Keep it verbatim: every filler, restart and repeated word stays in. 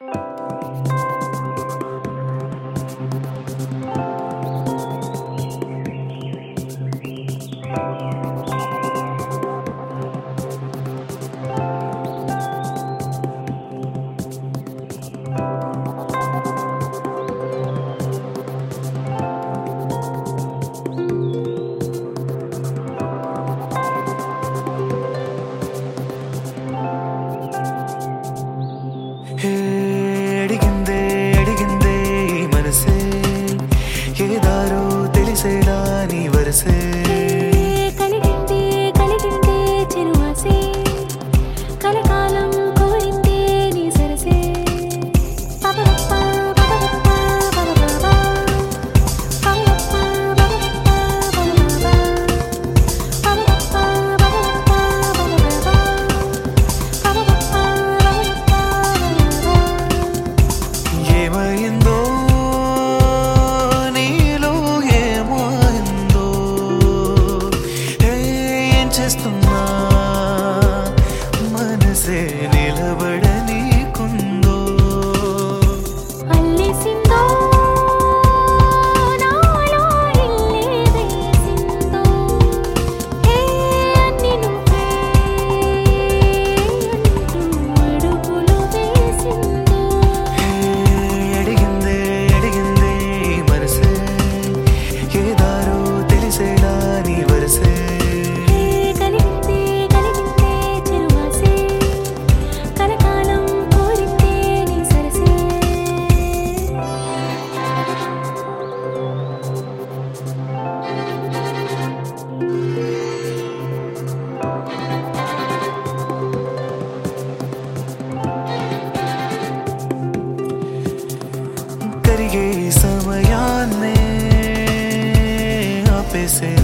హే అడిగిందే అడిగిందే ఈ మనసే ఏ దారో తెలిసేలా నీ వరసే కలిగిందే కలిగిందే చిరువాసే కలకాలం కోరిందే నీ సరసే పపపప్ప పపపప్ప పపపప్ప పపపప్ప పపపప్ప పపపప్ప పపపప్ప పపపప్ప ఏమైందో నీలో ఏమైందో హే ఏం చేస్తున్నా మనసే నిలబడనీకుందో అల్లేసిందో నాలో ఇల్లే వేసిందో హే అన్ని నువ్వే అంటూ అడుగులు వేసిందో హే అడిగిందే అడిగిందే ఈ మనసే ఏ దారో తెలిసేలా నీ వరసే కలిగిందే కలిగిందే చిరువాసే కలకాలం కోరిందే నీ సరసే కరిగే సమయాన్నే ఆపేసే